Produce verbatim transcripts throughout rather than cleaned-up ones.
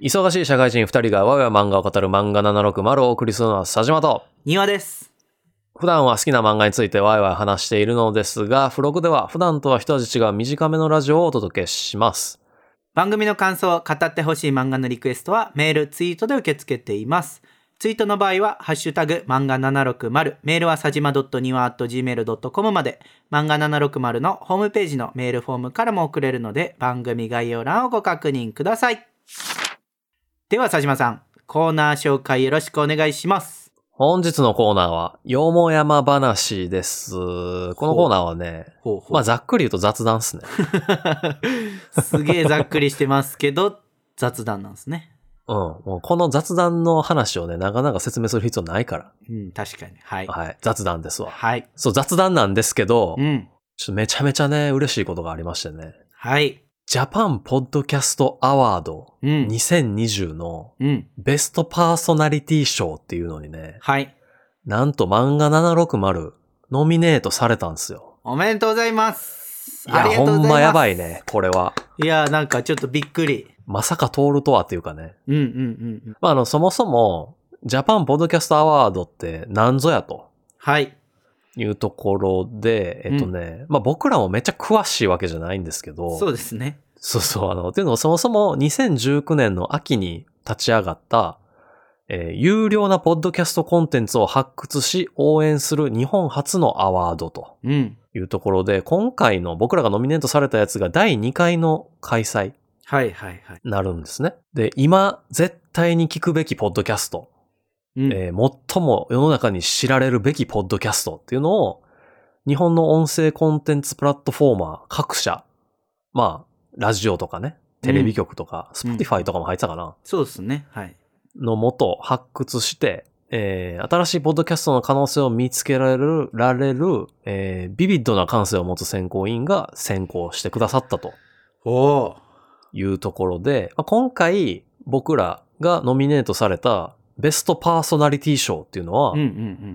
忙しい社会人ふたりがわが漫画を語る漫画ななひゃくろくじゅうをお送りするのは佐島と庭です。 普段は好きな漫画についてワイワイ話しているのですが、付録では普段とは一味違う短めのラジオをお届けします。 番組の感想、語ってほしい漫画のリクエストはメール、ツイートで受け付けています。ツイートの場合はハッシュタグ漫画ななひゃくろくじゅう、メールはさじま .niwa アット ジーメール ドットコム まで、漫画ななひゃくろくじゅうのホームページのメールフォームからも送れるので、番組概要欄をご確認ください。では佐島さん、コーナー紹介よろしくお願いします。 本日のコーナーはよもやま話です。このコーナーはね、 ほうほうまあざっくり言うと雑談っすね。 すげえざっくりしてますけど雑談なんですね。 うん、もうこの雑談の話をね、なかなか説明する必要ないから。 うん、確かに。はい。 はい、雑談ですわ。 はい。 そう、雑談なんですけど、 うん。 ちょっとめちゃめちゃね、嬉しいことがありましてね。 はい。 ジャパンポッドキャストアワードうんにせんにじゅうのうん。 ベストパーソナリティ賞っていうのにね、 はい。 なんと漫画ななひゃくろくじゅうノミネートされたんですよ。 おめでとうございます。 いや、 ありがとうございます。 ほんまやばいね、これは。 いや、なんかちょっとびっくり。 まさか通るとはっていうかね。 うんうんうんうん。 まあ、あの、そもそも、ジャパンポッドキャストアワードって何ぞやとはい。 いうところで、えっとね、うん、まあ僕らもめっちゃ詳しいわけじゃないんですけど。 そうですね。 そうそう、あの、っていうのはそもそもにせんじゅうきゅうねんの秋に立ち上がった、えー、有料なポッドキャストコンテンツを発掘し応援する日本初のアワードというところで、うん、今回の僕らがノミネートされたやつがだいにかいの開催はいはいはい。 なるんですね。で、今絶対に聞くべきポッドキャスト、うんえー、最も世の中に知られるべきポッドキャストっていうのを日本の音声コンテンツプラットフォーマー各社、まあラジオとかね、テレビ局とか、うん、Spotify とかも入ってたかな、うん、 そうですね。はい。 のもと発掘して、えー、新しいポッドキャストの可能性を見つけられる、られる、えー、ビビッドな感性を持つ選考委員が選考してくださったと。 おー。 いうところで、まあ、今回僕らがノミネートされたベストパーソナリティ賞っていうのは、うんうんうん、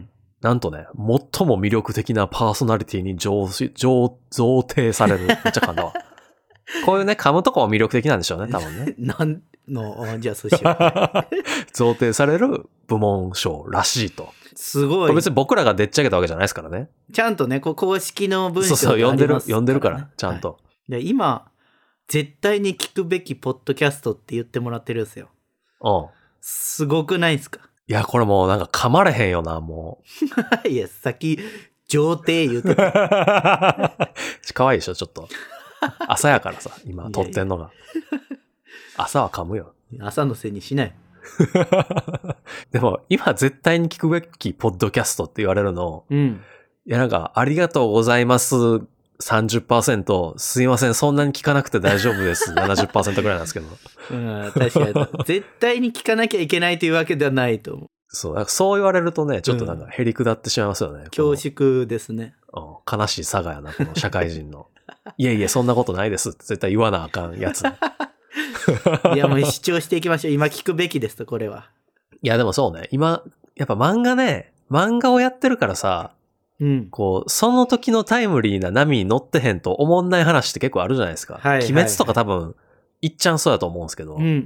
なんとね、最も魅力的なパーソナリティに上、上、贈呈される。めっちゃ噛んだわ。こういうね、噛むとこも魅力的なんでしょうね、多分ね。 なんの、じゃあそうしよう。 贈呈される部門賞らしいと。 すごい。 これ別に僕らがでっち上げたわけじゃないですからね。 ちゃんとね、こう公式の文章がありますから、ね。 そうそう、読んでる、読んでるから、ちゃんと。 はい、で今、絶対に聞くべきポッドキャストって言ってもらってるんですよ。 うん。 すごくないですか？ いや、これもうなんか噛まれへんよな、もう。いや、さっき、上帝言ってた。 可愛いでしょ、ちょっと。朝やからさ、今撮ってんのが。いやいや朝は噛むよ。 朝のせいにしない。 でも、今絶対に聞くべきポッドキャストって言われるの。うん。いや、なんか、ありがとうございます。さんじゅっパーセント、すいません、そんなに聞かなくて大丈夫です。ななじゅっパーセント ぐらいなんですけど。 うん、確かに。絶対に聞かなきゃいけないというわけではないと思う。 そう、そう言われるとね、ちょっとなんかへりくだってしまいますよね。 恐縮ですね。 うん、悲しい差がやな、この社会人の。いやいや、そんなことないですって絶対言わなあかんやつ、ね。 いや、もう主張していきましょう。今聞くべきですと、これは。 いや、でもそうね。今、やっぱ漫画ね、漫画をやってるからさ、うん、こう、その時のタイムリーな波に乗ってへんと思んない話って結構あるじゃないですか。はいはいはい、鬼滅とか多分、いっちゃんそうやと思うんですけど、うんうんうんうん、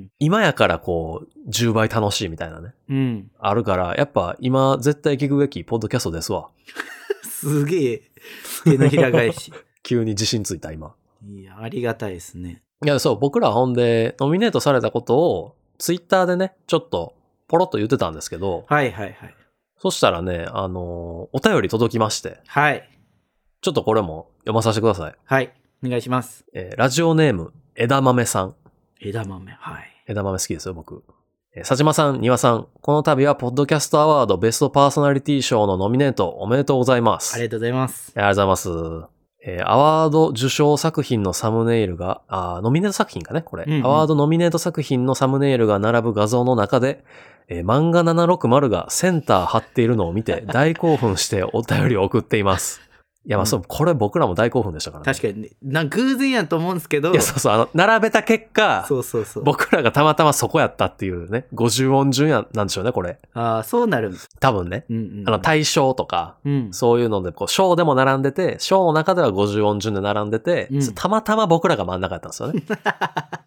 今やからこう、じゅうばい楽しいみたいなね。うん、あるから、やっぱ今絶対聞くべきポッドキャストですわ。 すげえ、手のひら返し。 急に自信ついた今。 いや、ありがたいですね。 いや、そう、僕らほんで、ノミネートされたことを、ツイッターでね、ちょっと、ポロッと言ってたんですけど、 はいはいはい。 そしたらね、あのー、お便り届きまして。 はい。 ちょっとこれも読まさせてください。 はい。お願いします。 えー、ラジオネーム、枝豆さん。 枝豆、はい。 枝豆好きですよ、僕。えー、佐島さん、庭さん、この度は、ポッドキャストアワードベストパーソナリティ賞のノミネートおめでとうございます。 ありがとうございます。 ありがとうございます。えー、アワード受賞作品のサムネイルが、あノミネート作品かね、これ、うんうん。アワードノミネート作品のサムネイルが並ぶ画像の中で、えー、漫画ななひゃくろくじゅうがセンター張っているのを見て大興奮してお便りを送っています。いや、まあそう、うん、これ僕らも大興奮でしたからね。 確かにね。なんか偶然やと思うんですけど。 いや、そうそう、あの、並べた結果、 そうそうそう。 僕らがたまたまそこやったっていうね、ごじゅう音順や、なんでしょうね、これ。 ああ、そうなる。 多分ね。うんうんうん、あの、対象とか、うん、そういうので、こう、章でも並んでて、章の中ではごじゅう音順で並んでて、うん、たまたま僕らが真ん中やったんですよね。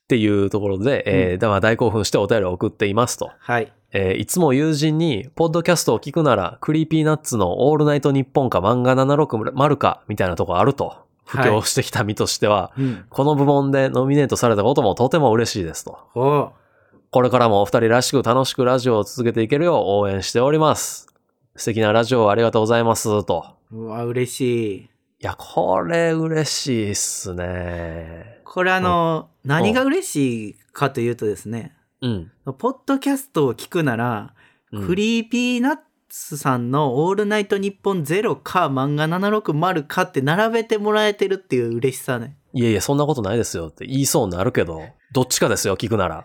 っていうところで、えー、だまあ大興奮してお便りを送っていますと。 はい。 えー、いつも友人に、ポッドキャストを聞くなら、クリーピーナッツのオールナイトニッポンか漫画ななじゅうろくまるか、みたいなとこあると。布教してきた身としては、はいうん、この部門でノミネートされたこともとても嬉しいですと。 おこれからもお二人らしく楽しくラジオを続けていけるよう応援しております。素敵なラジオをありがとうございますと。 うわ、嬉しい。 いや、これ嬉しいっすね。 これあの、うん、何が嬉しいかというとですね、 うん。 ポッドキャストを聞くなら、うん、クリーピーナッツさんのオールナイトニッポンゼロか漫画ななじゅうろくまるかって並べてもらえてるっていう嬉しさね。 いやいや、そんなことないですよって言いそうになるけど、どっちかですよ、聞くなら。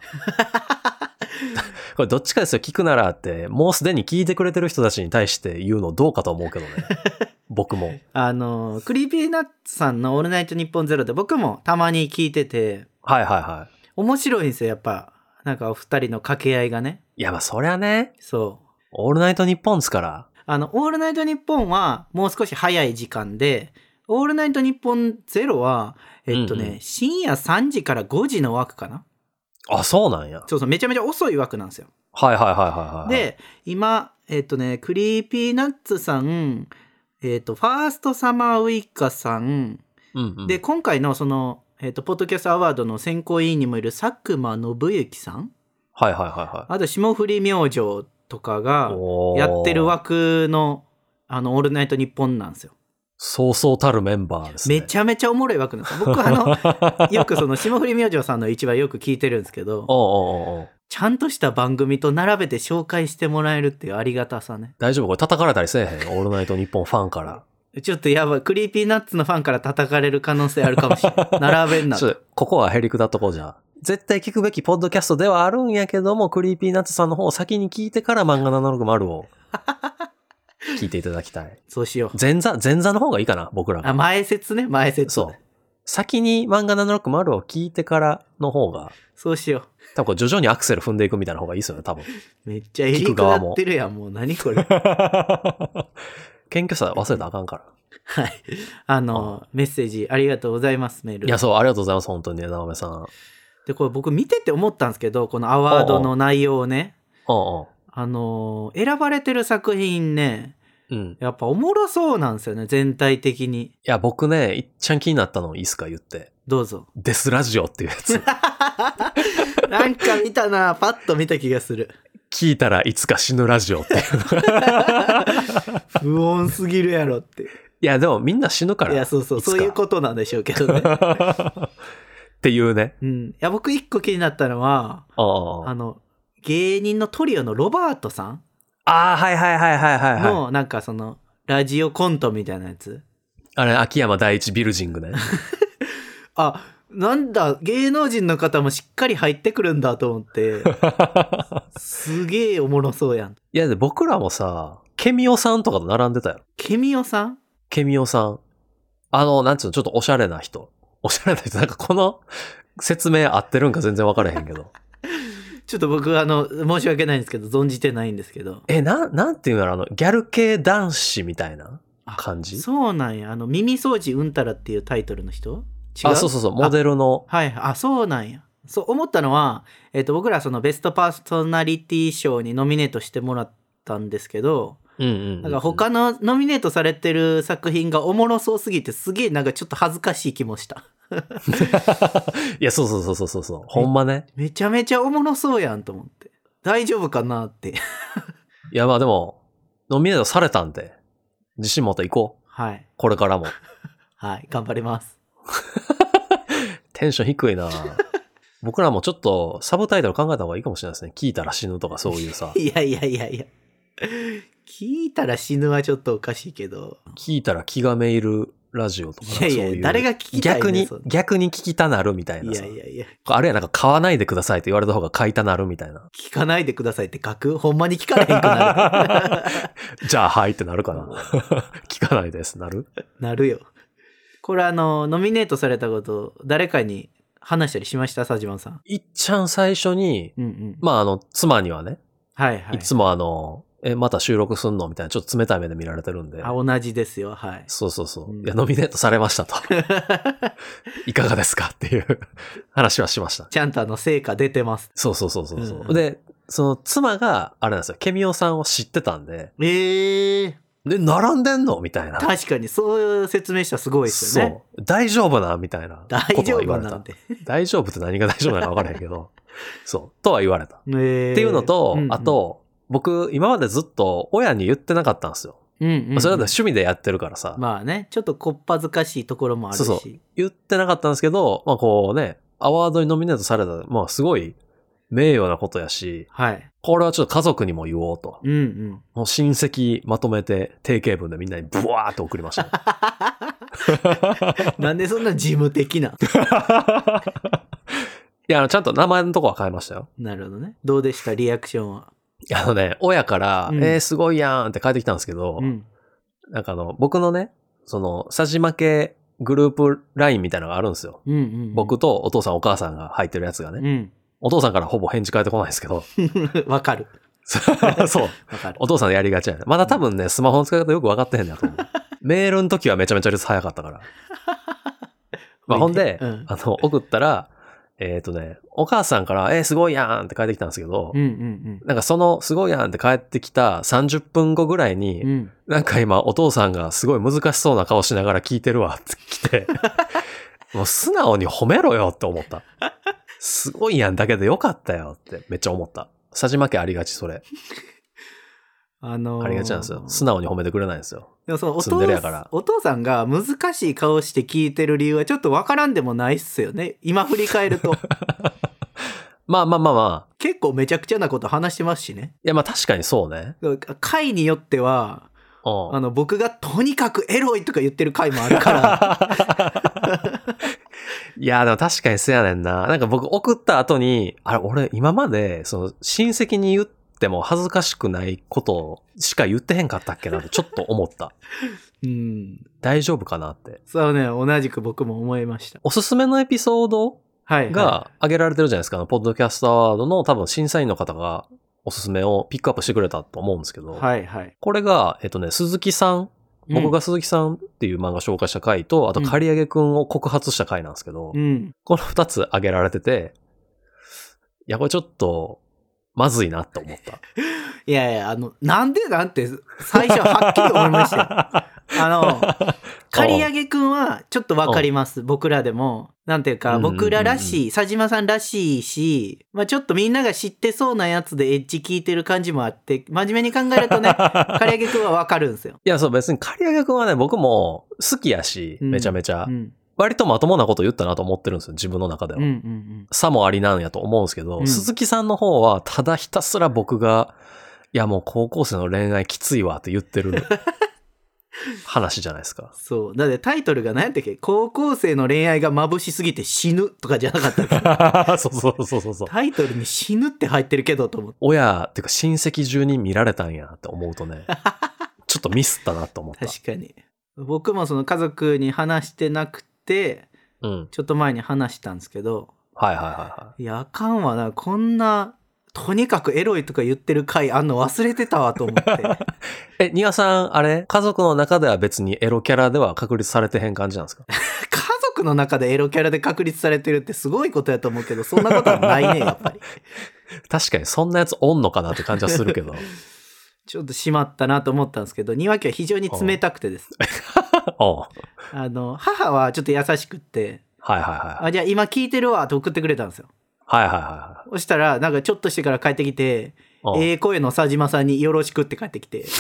これどっちかですよ、聞くならって、もうすでに聞いてくれてる人たちに対して言うのどうかと思うけどね。僕も。あの、クリーピーナッツさんのオールナイトニッポンゼロで僕もたまに聞いてて。 はいはいはい。 面白いんですよ、やっぱ。なんかお二人の掛け合いがね。 いや、まあそりゃね。 そう。 オールナイトニッポンですから。 あの、オールナイトニッポンはもう少し早い時間で、オールナイトニッポンゼロは、えっとね、うんうん、深夜さんじからごじの枠かな。 あ、そうなんや。 そうそう、めちゃめちゃ遅い枠なんですよ。 はいはいはいはいはい。 で、今、えっとね、クリーピーナッツさん、えっと、ファーストサマーウイカさん、 うんうん、 で、今回のその、えっと、ポッドキャストアワードの選考委員にもいる佐久間信之さん。 はいはいはいはい。 あと、霜降り明星とかがやってる枠の、あの、オールナイトニッポンなんですよ。 そうそうたるメンバーですね。 めちゃめちゃおもろい枠なんですよ。僕はあの、よくその霜降り明星さんの一話よく聞いてるんですけど、 おうおうおうちゃんとした番組と並べて紹介してもらえるっていうありがたさね。 大丈夫これ叩かれたりせえへんオールナイトニッポンファンから。 ちょっとやばい。クリーピーナッツのファンから叩かれる可能性あるかもしれない。並べんなと。 ここはへりくだっとこうじゃ。絶対聞くべきポッドキャストではあるんやけども、クリーピーナッツさんの方を先に聞いてから漫画ななじゅうろくまるを聞いていただきたい。 そうしよう。 前座、前座の方がいいかな、僕らが。 あ、前説ね、前説。 そう。先に漫画ななじゅうろくまるを聞いてからの方が。 そうしよう。 多分これ徐々にアクセル踏んでいくみたいな方がいいですよね、多分。 めっちゃへりくだってるやん、もう何これ。 謙虚さ忘れたらあかんから。 はい。あの、あメッセージありがとうございます、メール。 いや、そう、ありがとうございます、本当にね、直めさん。 で、これ僕見てて思ったんですけど、このアワードの内容をね。 おうおうあの、選ばれてる作品ね、 うん、 やっぱおもろそうなんですよね、全体的に。いや、僕ね、いっちゃん気になったのいいっすか、言って。 どうぞ。 デスラジオっていうやつ。 なんか見たな、パッと見た気がする。 聞いたらいつか死ぬラジオっていう。 不穏すぎるやろって。 いや、でもみんな死ぬから。 いや、そうそう、そういうことなんでしょうけどね。 っていうね。 うん。いや、僕一個気になったのは、 ああの、芸人のトリオのロバートさんああ、はいはいはいはいはい、はい。 の、なんかその、ラジオコントみたいなやつ。 あれ、秋山第一ビルジングね。 あ、なんだ、芸能人の方もしっかり入ってくるんだと思って。すげえおもろそうやん。 いや、で、僕らもさ、ケミオさんとかと並んでたよ。 ケミオさんケミオさん。あの、なんつうの、ちょっとおしゃれな人。おしゃれな人。なんかこの説明合ってるんか全然分からへんけど。 ちょっと僕、あの、申し訳ないんですけど、存じてないんですけど。 え、な、なんていうのあの、ギャル系男子みたいな感じ？ そうなんや。あの、耳掃除うんたらっていうタイトルの人？違う？ あ、そうそうそう、モデルの。 はい。あ、そうなんや。そう、思ったのは、えっと、僕らそのベストパーソナリティ賞にノミネートしてもらったんですけど、 うんうんうんうん、 なんか他のノミネートされてる作品がおもろそうすぎてすげえなんかちょっと恥ずかしい気もした。 いや、そうそうそうそうそう。ほんまね。 めちゃめちゃおもろそうやんと思って。大丈夫かなって。いや、まあでも、ノミネートされたんで、自信持っていこう。 はい。 これからも。 はい、頑張ります。 テンション低いな僕らもちょっとサブタイトル考えた方がいいかもしれないですね。聞いたら死ぬとかそういうさ。 いやいやいやいや。聞いたら死ぬはちょっとおかしいけど。 聞いたら気がめいるラジオとかいやいや、そういう誰が聞きたいね、 逆に、逆に聞きたなるみたいなさ。 いやいやいや。 あるいはなんか買わないでくださいって言われた方が買いたなるみたいな。 聞かないでくださいって書く？ほんまに聞かないくなる。じゃあはいってなるかな。聞かないですなる？ なるよ。これあの、ノミネートされたこと誰かに話したりしました？佐島さん。 いっちゃん最初に、うんうん、まああの、妻にはね、 はいはい。 いつもあの、 え、また収録すんのみたいな、ちょっと冷たい目で見られてるんで。 あ、同じですよ、はい。 そうそうそう。うん、いや、ノミネートされましたと。いかがですかっていう話はしました。 ちゃんとあの、成果出てます。 そうそうそうそう。うんうん、で、その妻が、あれなんですよ、ケミオさんを知ってたんで。 ええー。 で、並んでんのみたいな。 確かに、そういう説明したらすごいですよね。 そう。大丈夫なみたいな。 大丈夫なんて。 大丈夫って何が大丈夫なのか分からへんけど。そう。とは言われた。えー、っていうのと、うんうん、あと、僕、今までずっと親に言ってなかったんですよ。うんうんうん、それだって趣味でやってるからさ。 まあね、ちょっとこっぱずかしいところもあるし。そうそう。 言ってなかったんですけど、まあこうね、アワードにノミネートされた、まあすごい名誉なことやし、はい。これはちょっと家族にも言おうと。うんうん。もう親戚まとめて定型文でみんなにブワーって送りました。 なんでそんな事務的な。 いや、ちゃんと名前のとこは変えましたよ。 なるほどね。どうでしたリアクションは。 あのね、親から、うん、えー、すごいやんって帰ってきたんですけど、うん、なんかあの、僕のね、その、さじまけグループラインみたいなのがあるんですよ。うんうんうん、僕とお父さんお母さんが入ってるやつがね。うん、お父さんからほぼ返事返ってこないですけど。 わかる。 そう。お父さんやりがちやね。まだ多分ね、スマホの使い方よく分かってへんねやと思う。メールの時はめちゃめちゃ率早かったから。まあ、ほんで、うん、あの、送ったら、えっとね、お母さんから、えー、すごいやんって帰ってきたんですけど、うんうんうん、なんかそのすごいやんって帰ってきたさんじゅっぷんごぐらいに、うん、なんか今お父さんがすごい難しそうな顔しながら聞いてるわって来て、もう素直に褒めろよって思った。すごいやんだけどよかったよってめっちゃ思った。さじまけありがちそれ。あのー、ありがちなんですよ。素直に褒めてくれないんですよ。 でもそのお父やからお父さんが難しい顔して聞いてる理由はちょっとわからんでもないっすよね。今振り返ると。 まあまあまあまあ。 結構めちゃくちゃなこと話してますしね。 いやまあ確かにそうね。 回によっては、あの僕がとにかくエロいとか言ってる回もあるから。 いやでも確かにそうやねんな。なんか僕送った後に、あれ俺今までその親戚に言ってでも恥ずかしくないことしか言ってへんかったっけなってちょっと思った。うん。大丈夫かなって。 そうね、同じく僕も思いました。 おすすめのエピソードが上げられてるじゃないですか。はいはい、ポッドキャストアワードの多分審査員の方がおすすめをピックアップしてくれたと思うんですけど。はいはい。これが、えっとね、鈴木さん。僕が鈴木さんっていう漫画紹介した回と、あと刈り上げくんを告発した回なんですけど、うん、この二つ挙げられてて、いや、これちょっと、まずいなって思った。 いやいや、あの、なんでなんて最初はっきり思いましたよ。あの、刈り上げくんはちょっとわかります。僕らでも。なんていうか、僕ららしい、佐島さんらしいし、まあちょっとみんなが知ってそうなやつでエッジ聞いてる感じもあって、真面目に考えるとね、刈り上げくんはわかるんですよ。 いや、そう別に刈り上げくんはね、僕も好きやし、めちゃめちゃ。うんうん割とまともなこと言ったなと思ってるんですよ、自分の中では。うんうんうん、さもありなんやと思うんですけど、うん、鈴木さんの方はただひたすら僕が、いやもう高校生の恋愛きついわって言ってる話じゃないですか。 そう。だってタイトルが何やったっけ？高校生の恋愛が眩しすぎて死ぬとかじゃなかったっけ？ そうそうそうそうそう。 タイトルに死ぬって入ってるけどと思って。 親っていうか親戚中に見られたんやって思うとね、ちょっとミスったなと思った。 確かに。僕もその家族に話してなくて、で、うん、ちょっと前に話したんですけど、 はいはいはいはい。 いや、あかんわな、こんな、とにかくエロいとか言ってる回あんの忘れてたわと思って。 え、ニワさん、あれ家族の中では別にエロキャラでは確立されてへん感じなんですか？ 家族の中でエロキャラで確立されてるってすごいことやと思うけど、そんなことはないね、やっぱり。 確かにそんなやつおんのかなって感じはするけど。 ちょっとしまったなと思ったんですけど、庭家は非常に冷たくてです。あの、母はちょっと優しくって、はいはいはい。あ、じゃあ今聞いてるわって送ってくれたんですよ。はいはいはい。そしたら、なんかちょっとしてから帰ってきて、ええ声の佐島さんによろしくって帰ってきて。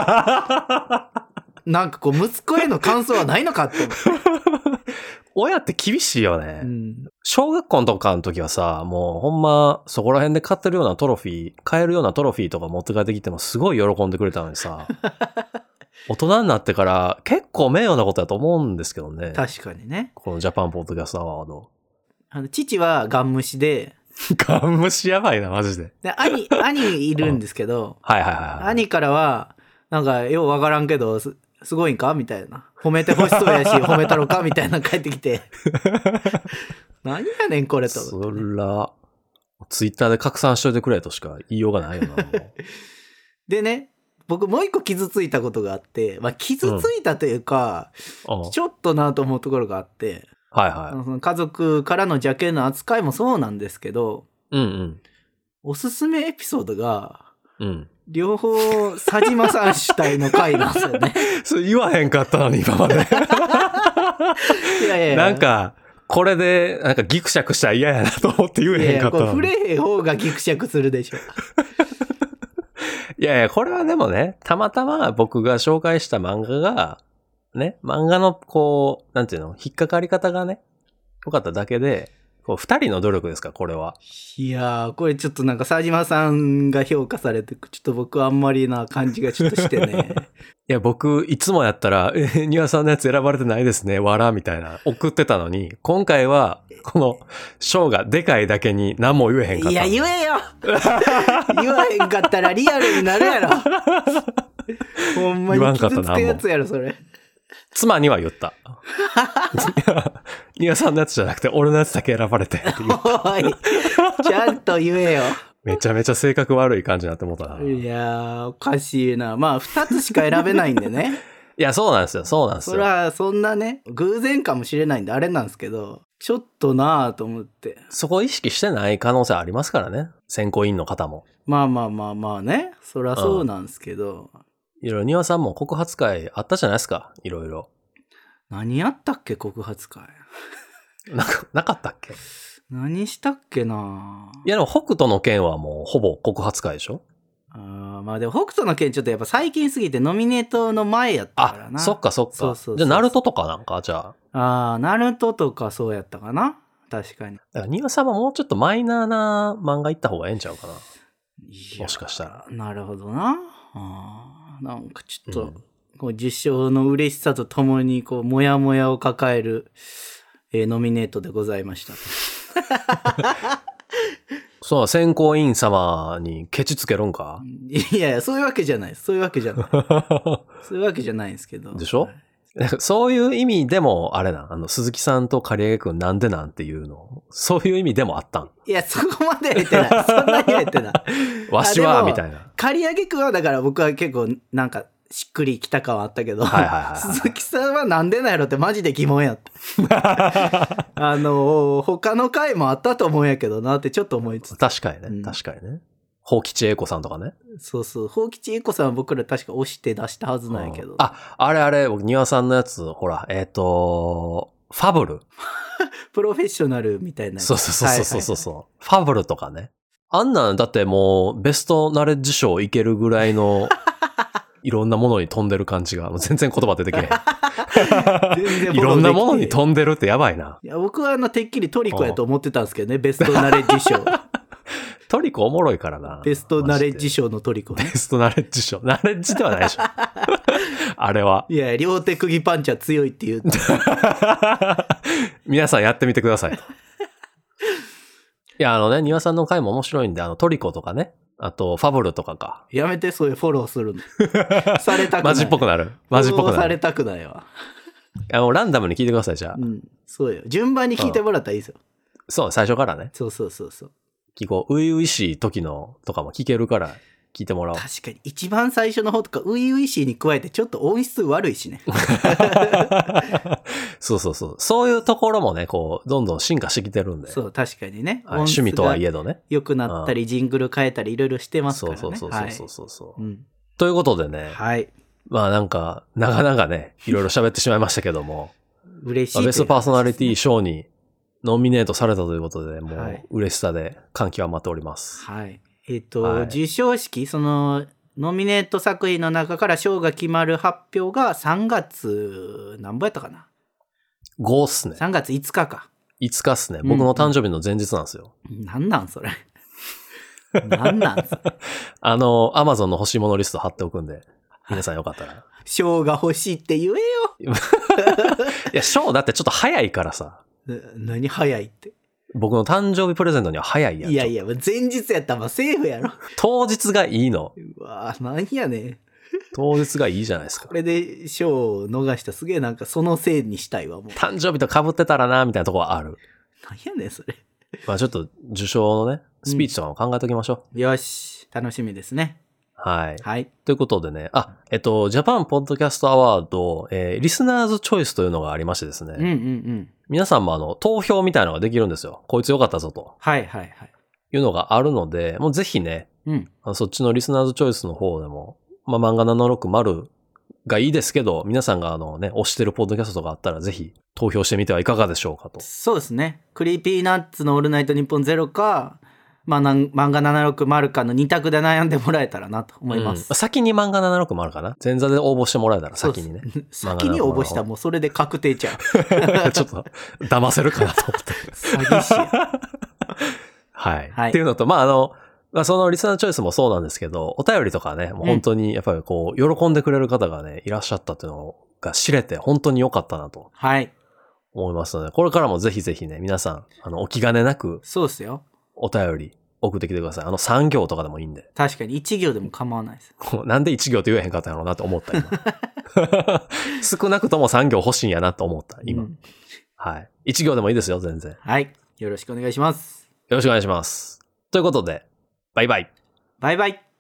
なんかこう、息子への感想はないのかって思って。 親って厳しいよね、うん。小学校とかの時はさ、もうほんまそこら辺で買ってるようなトロフィー、買えるようなトロフィーとか持って帰ってきてもすごい喜んでくれたのにさ、大人になってから結構名誉なことだと思うんですけどね。 確かにね。 このジャパンポッドキャストアワード。 あの父はガン無視で、 ガン無視やばいなマジで。 で兄兄いるんですけど、 はいはいはい。 兄からはなんかようわからんけど。すすごいんかみたいな。褒めてほしそうやし、褒めたろかみたいな帰ってきて。何やねんこれと。 そら、ツイッターで拡散しといてくれとしか言いようがないよな。 でね、 僕もう一個傷ついたことがあって、まあ傷ついたというか、うん、ちょっとなと思うところがあって、 はいはい。 家族からの邪険な扱いもそうなんですけど、 うんうん。おすすめエピソードが、 うん。 両方、佐島さん主体の回なんですよね。 それ言わへんかったのに、今まで。 いやいやいや。 なんか、これで、なんかギクシャクしたら嫌やなと思って言えへんかったのに。 いやいや、これ触れへん方がギクシャクするでしょ。 いやいや、これはでもね、たまたま僕が紹介した漫画が、ね、漫画のこう、なんていうの、引っかかり方がね、良かっただけで、こう二人の努力ですか、これは。 いやー、これちょっとなんか佐島さんが評価されて、ちょっと僕はあんまりな感じがちょっとしてね。 いや、僕、いつもやったら、え、ニワさんのやつ選ばれてないですね、わら、みたいな、送ってたのに、今回は、この、賞がでかいだけに何も言えへんかった。 いや、言えよ言わへんかったらリアルになるやろ。ほんまに傷つくやつやろ、それ。 妻には言った。ニワさんのやつじゃなくて、俺のやつだけ選ばれてって言った。 おい、ちゃんと言えよ。 めちゃめちゃ性格悪い感じになって思ったな。 いやー、おかしいな。まあ、二つしか選べないんでね。 いや、そうなんですよ、そうなんですよ。 それは、そんなね、偶然かもしれないんで、あれなんですけど、ちょっとなぁと思って。 そこ意識してない可能性ありますからね。選考委員の方も。 まあまあまあまあね。そりゃそうなんですけど。うん、 いろいろ、ニワさんも告発会あったじゃないですか、いろいろ。 何やったっけ、告発会。 なんか、なかったっけ？ 何したっけないやでも北斗の拳はもうほぼ告発会でしょ？ あまあでも北斗の拳ちょっとやっぱ最近すぎてノミネートの前やったからな。 あ、そっかそっか。そうそうそうそう。じゃあナルトとかなんかじゃあ。ああ、ナルトとかそうやったかな。確かに。だからニワさんはもうちょっとマイナーな漫画行った方がええんちゃうかな。もしかしたら。 なるほどな。あなんかちょっと、うん、こう受賞の嬉しさとともにこうモヤモヤを抱える、えー、ノミネートでございました。 そう、選考委員様にケチつけるんか？ いやいや、そういうわけじゃないです。そういうわけじゃない。そういうわけじゃないんですけど。 でしょ？そういう意味でも、あれな、あの、鈴木さんと刈り上げくんなんでなんていうの、そういう意味でもあったん？ いや、そこまでは言ってない。そんなには言ってない。 わしは、みたいな。 刈り上げくんは、だから僕は結構、なんか、しっくりきた感はあったけど、はいはいはいはい、鈴木さんはなんでなんやろってマジで疑問やった。あの、他の回もあったと思うんやけどなってちょっと思いつつ。 確かにね、うん、確かにね。宝吉英子さんとかね。 そうそう。宝吉英子さんは僕ら確か押して出したはずなんやけど。 うん、あ、あれあれ、僕、庭さんのやつ、ほら、えっ、ー、と、ファブル。 プロフェッショナルみたいなやつ。 そうそうそうそうそうそう、はいはいはい。ファブルとかね。あんなん、だってもう、ベストナレッジ賞いけるぐらいの、いろんなものに飛んでる感じが、もう全然言葉出てけへん。全然いろんなものに飛んでるってやばいな。 いや、僕はあの、てっきりトリコやと思ってたんですけどね、ベストナレッジ賞。 トリコおもろいからな。 ベストナレッジ賞のトリコね。 ベストナレッジ賞。ナレッジではないでしょ。あれは。 いや、両手釘パンチは強いっていう。 皆さんやってみてください。いや、あのね、庭さんの回も面白いんで、あの、トリコとかね。あと、ファブルとかか。 やめて、そういうフォローするの。されたくない。 マジっぽくなる。マジっぽくなる。 されたくないわ。 あの、ランダムに聞いてください、じゃあ。 うん。そうよ。順番に聞いてもらったらいいですよ。 そう、最初からね。 そうそうそうそう。 聞こう、初々しい時のとかも聞けるから聞いてもらおう。 確かに、一番最初の方とか、初々しいに加えてちょっと音質悪いしね。 そうそうそう。そういうところもね、こう、どんどん進化してきてるんで。 そう、確かにね。 はい、趣味とはいえどね。 良くなったり、うん、ジングル変えたり、いろいろしてますからね。 そうそうそうそうそうそう、はい、 うん。 ということでね。 はい。 まあなんか、なかなかね、いろいろ喋ってしまいましたけども。 嬉しい、 ね。ベストパーソナリティ賞にノミネートされたということで、もう嬉しさで感極まっております。 はい。えっと、はい、授賞式、その、ノミネート作品の中から賞が決まる発表がさんがつ、何ぼやったかな ? ご っすね。 さんがついつかか。 いつかっすね。僕の誕生日の前日なんですよ。 うん、なんなんそれ。なんなんそれ。 あの、アマゾンの欲しいものリスト貼っておくんで、皆さんよかったら。 賞が欲しいって言えよ。 いや、賞だってちょっと早いからさ。 何早いって。 僕の誕生日プレゼントには早いやん。 いやいや、前日やったらセーフやろ。 当日がいいの。 うわぁ、なんやねん。 当日がいいじゃないですか。 これで賞を逃したすげえなんかそのせいにしたいわ、もう。 誕生日と被ってたらな、みたいなとこはある。 なんやねん、それ。 まあちょっと受賞のね、スピーチとかも考えときましょう。 うん、よし、楽しみですね。 はい。 はい。 ということでね、あ、えっと、ジャパンポッドキャストアワード、えー、リスナーズチョイスというのがありましてですね。 うんうんうん。 皆さんもあの、投票みたいなのができるんですよ。こいつ良かったぞと。 はいはいはい。 いうのがあるので、もうぜひね、 うん、 あのそっちのリスナーズチョイスの方でも、まあ、漫画ななろくまるがいいですけど、皆さんがあのね、推してるポッドキャストがあったらぜひ投票してみてはいかがでしょうかと。 そうですね。クリーピーナッツのオールナイトニッポンゼロか、まあ、漫画ななろくまるかのに択で悩んでもらえたらなと思います。 うん、先に漫画ななろくまるかな。前座で応募してもらえたら先にね。 先に応募したらもうそれで確定ちゃう。ちょっと騙せるかなと思って。 詐欺師や。 はい。はい。っていうのと、まあ、あの、まあ、そのリスナーチョイスもそうなんですけど、お便りとかね、もう本当にやっぱりこう、喜んでくれる方がね、いらっしゃったっていうのが知れて、本当に良かったなと。 はい。 思いますので、これからもぜひぜひね、皆さん、あの、お気兼ねなく、 そうですよ。 お便り送ってきてください。あの、さん行とかでもいいんで。 確かに、いち行でも構わないです。 なんでいち行って言えへんかったんやろうなと思った今。少なくともさん行欲しいんやなと思った、今。うん、はい。いち行でもいいですよ、全然。 はい。よろしくお願いします。 よろしくお願いします。ということで、バイバイ。 バイバイ。